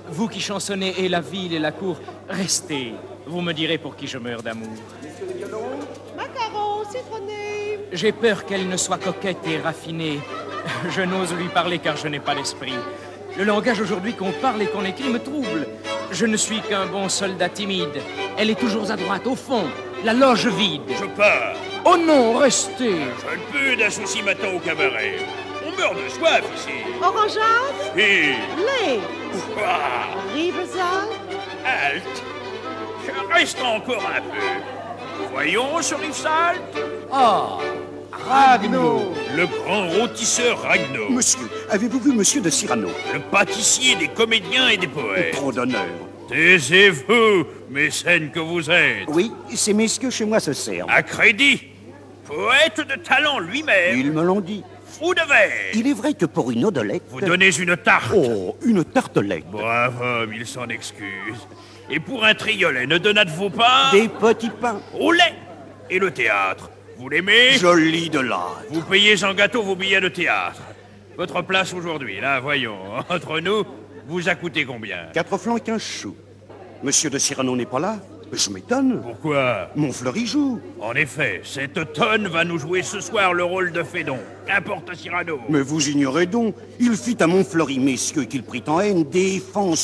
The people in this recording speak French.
Vous qui chansonnez et la ville et la cour, restez. Vous me direz pour qui je meurs d'amour. Macarons, citronné. J'ai peur qu'elle ne soit coquette et raffinée. Je n'ose lui parler car je n'ai pas l'esprit. Le langage aujourd'hui qu'on parle et qu'on écrit me trouble. Je ne suis qu'un bon soldat timide. Elle est toujours à droite, au fond, la loge vide. Je pars. Oh non, restez. Je ne peux d'un souci m'attend au cabaret. On meurt de soif ici. Orangeade. Et... Lait. Ah, Ribesal. halte. Je reste encore un peu. Voyons ce Rivesaltes. Ah, Ragno. Le grand rôtisseur Ragno. Monsieur, avez-vous vu Monsieur de Cyrano? Le pâtissier des comédiens et des poètes. Trop d'honneur. Taisez-vous, mécène que vous êtes. Oui, ces messieurs chez moi se servent. À crédit. Poète de talent lui-même. Ils me l'ont dit. Fou de verre. Il est vrai que pour une odelette... Vous donnez une tarte. Oh, une tartelette. Brave homme, il s'en excuse. Et pour un triolet, ne donnâtes-vous pas... Des petits pains. au lait. Et le théâtre, vous l'aimez? Joli de l'âtre. Vous payez en gâteau vos billets de théâtre. Votre place aujourd'hui, là, voyons. Entre nous, vous a coûté combien? 4 francs 15 sous. Monsieur de Cyrano n'est pas là? Je m'étonne. Pourquoi? Mon fleury joue. En effet, cette tonne va nous jouer ce soir le rôle de Fédon. Qu'importe à Cyrano. Mais vous ignorez donc, il fit à Montfleury, messieurs, qu'il prit en haine, défense